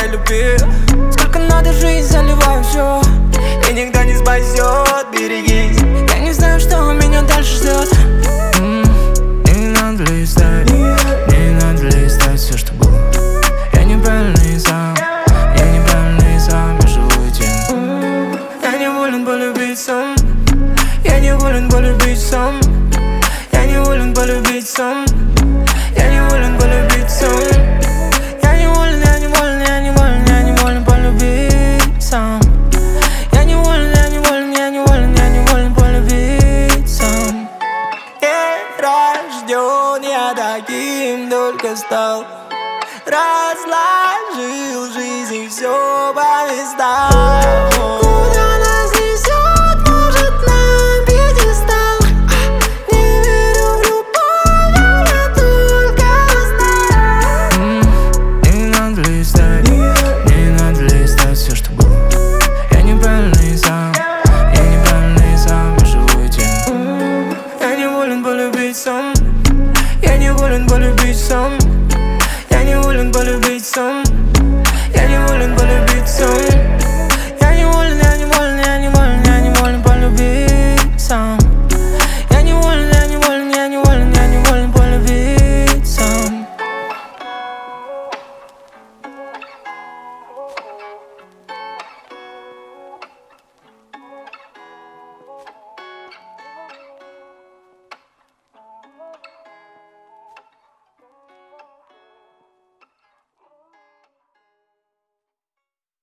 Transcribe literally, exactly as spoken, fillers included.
твоей любви. Сколько надо жизнь, заливаю все, И никто не спасет, берегись. я не знаю, что меня дальше ждет. Не надо листать, не надо листать все, что было. Я неправильный сам, я неправильный сам, я живу тем. Я не волен полюбить сам, я не волен полюбить сам, я не волен полюбить сам, я не волен полюбить сам. Я не волен, я не волен, я не волен, я не волен полюбить сам. Я не волен, я не волен, я не волен, я не волен полюбить сам. Не рожден я таким, только стал. Разложил жизнь и все по местам.